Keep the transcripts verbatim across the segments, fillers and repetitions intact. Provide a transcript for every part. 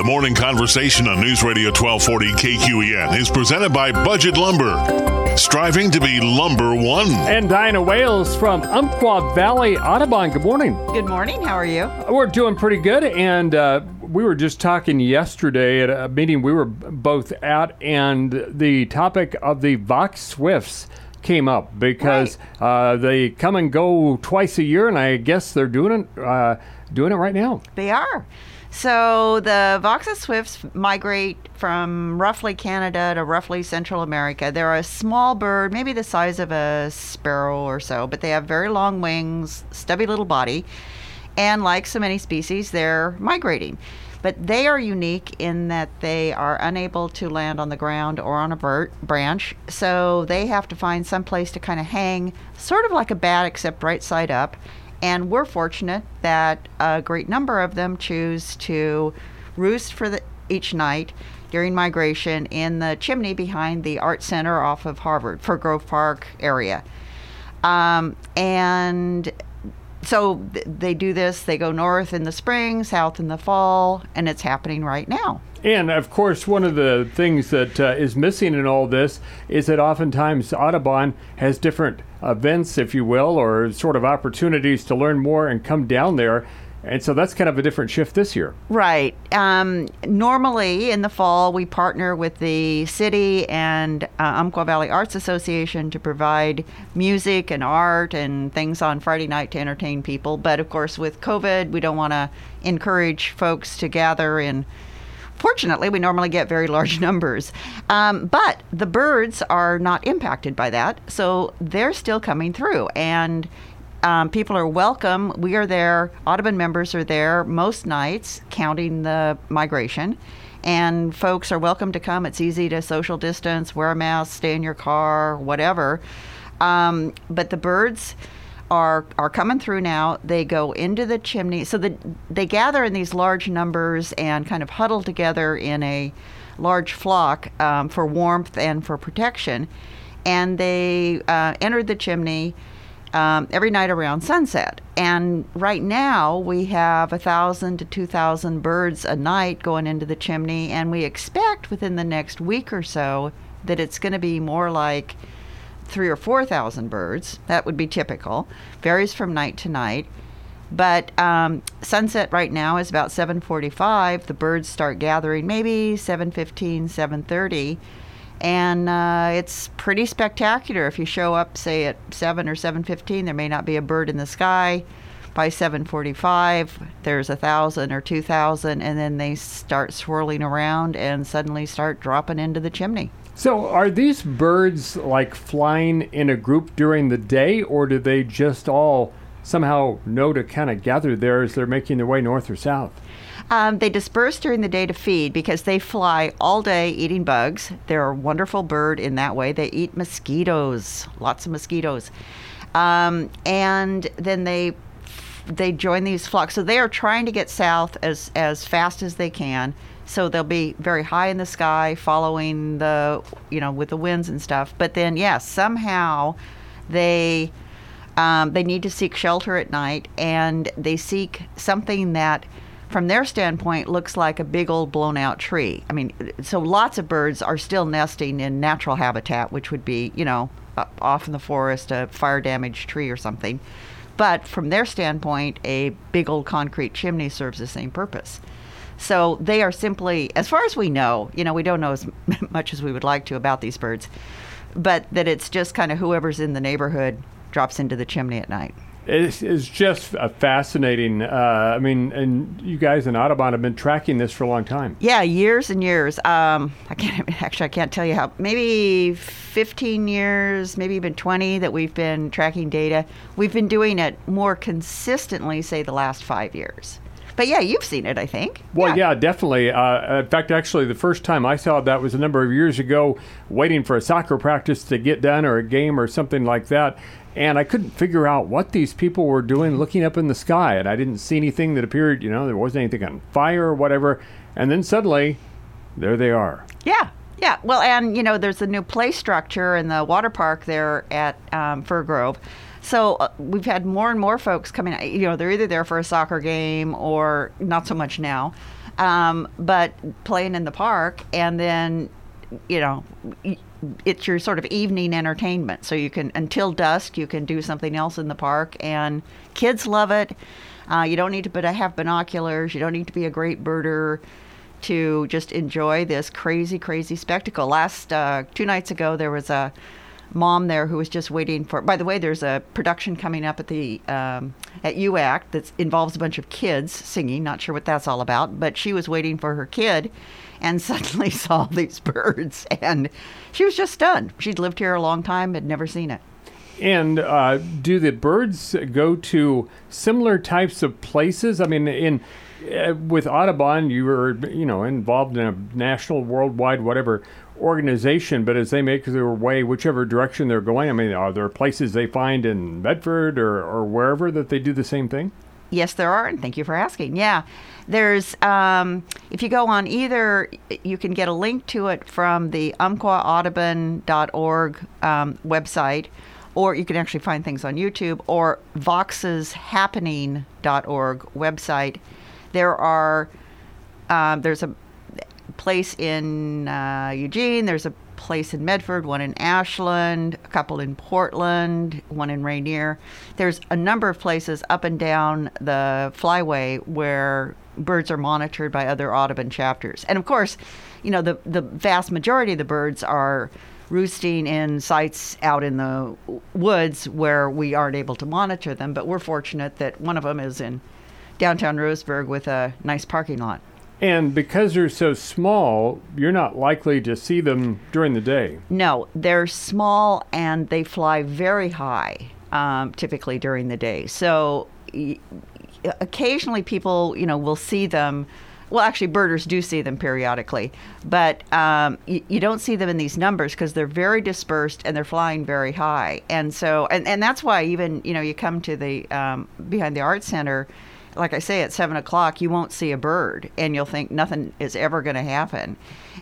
The morning conversation on News Radio twelve forty K Q E N is presented by Budget Lumber, striving to be lumber one. And Diana Wales from Umpqua Valley Audubon. Good morning. Good morning. How are you? We're doing pretty good. And uh, we were just talking yesterday at a meeting we were both at, and the topic of the Vox Swifts came up because right. uh, they come and go twice a year, and I guess they're doing it, uh, doing it right now. They are. So the Vox Swifts migrate from roughly Canada to roughly Central America. They're a small bird, maybe the size of a sparrow or so, but they have very long wings, stubby little body, and like so many species, they're migrating. But they are unique in that they are unable to land on the ground or on a bird branch, so they have to find some place to kind of hang, sort of like a bat except right side up. And we're fortunate that a great number of them choose to roost for the, each night during migration in the chimney behind the Art Center off of Harvard, Fir Grove Park area. Um, and so th- they do this. They go north in the spring, south in the fall, and it's happening right now. And, of course, one of the things that uh, is missing in all this is that oftentimes Audubon has different events, if you will, or sort of opportunities to learn more and come down there. And so that's kind of a different shift this year. Right. Um, normally in the fall, we partner with the city and uh, Umpqua Valley Arts Association to provide music and art and things on Friday night to entertain people. But, of course, with COVID, we don't want to encourage folks to gather in. Fortunately, we normally get very large numbers, um, but the birds are not impacted by that, so they're still coming through, and um, people are welcome. We are there. Audubon members are there most nights, counting the migration, and folks are welcome to come. It's easy to social distance, wear a mask, stay in your car, whatever, um, but the birds are are coming through now. They go into the chimney. So the, they gather in these large numbers and kind of huddle together in a large flock um, for warmth and for protection. And they uh, enter the chimney um, every night around sunset. And right now we have one thousand to two thousand birds a night going into the chimney. And we expect within the next week or so that it's going to be more like three or four thousand birds. That would be typical. Varies from night to night. But um, sunset right now is about seven forty-five. The birds start gathering maybe seven fifteen, seven thirty. And uh, it's pretty spectacular. If you show up, say, at seven or seven fifteen, there may not be a bird in the sky. By seven forty-five, there's a thousand or two thousand, and then they start swirling around and suddenly start dropping into the chimney. So are these birds like flying in a group during the day, or do they just all somehow know to kind of gather there as they're making their way north or south? Um, they disperse during the day to feed because they fly all day eating bugs. They're a wonderful bird in that way. They eat mosquitoes, lots of mosquitoes. Um, and then they they join these flocks. So they are trying to get south as, as fast as they can. So they'll be very high in the sky, following the, you know, with the winds and stuff. But then, yes, yeah, somehow they um, they need to seek shelter at night, and they seek something that, from their standpoint, looks like a big old blown out tree. I mean, so lots of birds are still nesting in natural habitat, which would be, you know, off in the forest, a fire damaged tree or something. But from their standpoint, a big old concrete chimney serves the same purpose. So they are simply, as far as we know, you know, we don't know as much as we would like to about these birds, but that it's just kind of whoever's in the neighborhood drops into the chimney at night. It's, it's just a fascinating, uh, I mean, and you guys in Audubon have been tracking this for a long time. Yeah, years and years. Um, I can't, actually, I can't tell you how, maybe fifteen years, maybe even twenty that we've been tracking data. We've been doing it more consistently, say, the last five years. But yeah, you've seen it, I think. Well, yeah, yeah definitely. Uh, in fact, actually, the first time I saw that was a number of years ago, waiting for a soccer practice to get done or a game or something like that. And I couldn't figure out what these people were doing looking up in the sky. And I didn't see anything that appeared, you know, there wasn't anything on fire or whatever. And then suddenly, there they are. Yeah. Yeah. Well, and, you know, there's a new play structure in the water park there at um, Fir Grove. So uh, we've had more and more folks coming, you know, they're either there for a soccer game or not so much now. um, but playing in the park, and then, you know, it's your sort of evening entertainment. So you can, until dusk, you can do something else in the park, and kids love it. Uh, you don't need to have binoculars. You don't need to be a great birder to just enjoy this crazy, crazy spectacle. Last uh, two nights ago, there was a mom there who was just waiting for. By the way, there's a production coming up at the um, at U A C that involves a bunch of kids singing. Not sure what that's all about, but she was waiting for her kid, and suddenly saw these birds, and she was just stunned. She'd lived here a long time, had never seen it. And uh, do the birds go to similar types of places? I mean, in uh, with Audubon, you were you know involved in a national, worldwide, whatever organization. But as they make their way, whichever direction they're going, I mean, are there places they find in Bedford or, or wherever that they do the same thing? Yes, there are, and thank you for asking. Yeah, there's, um, if you go on either, you can get a link to it from the umpqua audubon dot org um, website, or you can actually find things on YouTube, or voxes happening dot org website. There are, um, there's a place in uh, Eugene, there's a place in Medford, one in Ashland, a couple in Portland, one in Rainier. There's a number of places up and down the flyway where birds are monitored by other Audubon chapters. And of course, you know, the, the vast majority of the birds are roosting in sites out in the woods where we aren't able to monitor them, but we're fortunate that one of them is in downtown Roseburg with a nice parking lot. And because they're so small, you're not likely to see them during the day. No, they're small and they fly very high, um, typically during the day. So y- occasionally people, you know, will see them. Well, actually, birders do see them periodically, but um, y- you don't see them in these numbers because they're very dispersed and they're flying very high. And so, and, and that's why even, you know, you come to the um, behind the Art Center. Like I say, at seven o'clock, you won't see a bird, and you'll think nothing is ever going to happen.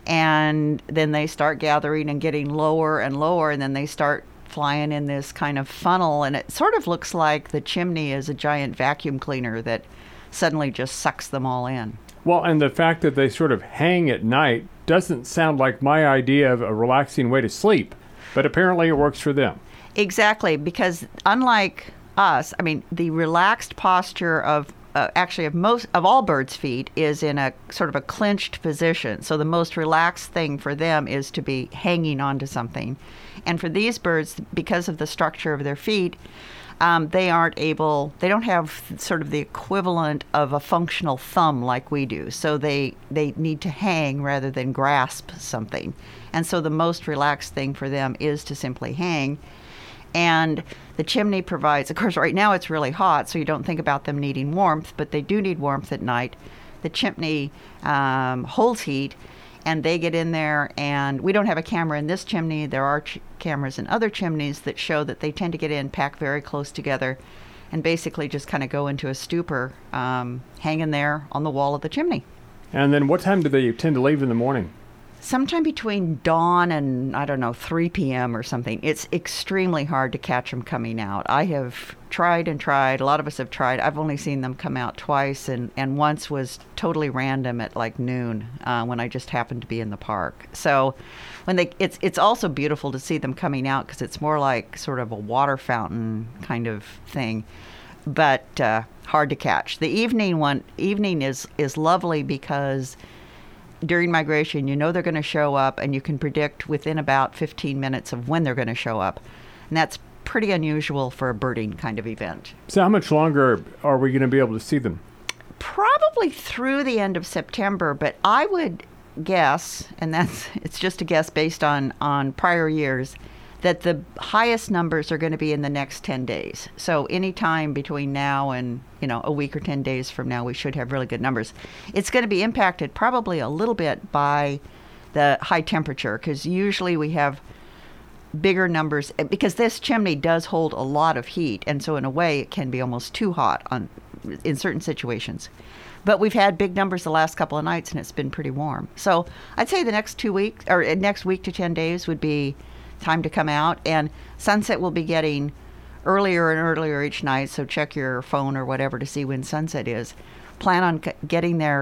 And then they start gathering and getting lower and lower, and then they start flying in this kind of funnel, and it sort of looks like the chimney is a giant vacuum cleaner that suddenly just sucks them all in. Well, and the fact that they sort of hang at night doesn't sound like my idea of a relaxing way to sleep, but apparently it works for them. Exactly, because unlike us, I mean, the relaxed posture of Uh, actually of most of all birds' feet is in a sort of a clenched position. So the most relaxed thing for them is to be hanging onto something. And for these birds, because of the structure of their feet, um, they aren't able, they don't have sort of the equivalent of a functional thumb like we do. So they, they need to hang rather than grasp something. And so the most relaxed thing for them is to simply hang. And the chimney provides, of course, right now it's really hot, so you don't think about them needing warmth, but they do need warmth at night. The chimney um, holds heat, and they get in there, and we don't have a camera in this chimney. There are ch- cameras in other chimneys that show that they tend to get in, pack very close together, and basically just kind of go into a stupor, um, hanging there on the wall of the chimney. And then what time do they tend to leave in the morning? Sometime between dawn and, I don't know, three p.m. or something. It's extremely hard to catch them coming out. I have tried and tried. A lot of us have tried. I've only seen them come out twice, and, and once was totally random at like noon uh, when I just happened to be in the park. So when they, it's it's also beautiful to see them coming out because it's more like sort of a water fountain kind of thing, but uh, hard to catch. The evening one, evening is is lovely because during migration, you know they're going to show up, and you can predict within about fifteen minutes of when they're going to show up. And that's pretty unusual for a birding kind of event. So how much longer are we going to be able to see them? Probably through the end of September, but I would guess, and that's it's just a guess based on, on prior years, that the highest numbers are going to be in the next ten days. So any time between now and, you know, a week or ten days from now, we should have really good numbers. It's going to be impacted probably a little bit by the high temperature, because usually we have bigger numbers, because this chimney does hold a lot of heat, and so in a way it can be almost too hot on in certain situations. But we've had big numbers the last couple of nights, and it's been pretty warm. So I'd say the next two weeks, or next week to ten days would be time to come out, and sunset will be getting earlier and earlier each night, so check your phone or whatever to see when sunset is. Plan on c- getting there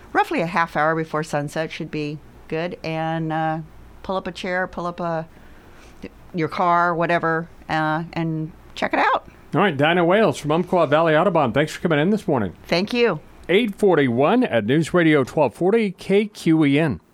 roughly a half hour before sunset should be good. And uh, pull up a chair, pull up a your car, whatever, uh, and check it out. All right, Dinah Wales from Umpqua Valley Audubon. Thanks for coming in this morning. Thank you. eight forty-one at News Radio twelve forty K Q E N.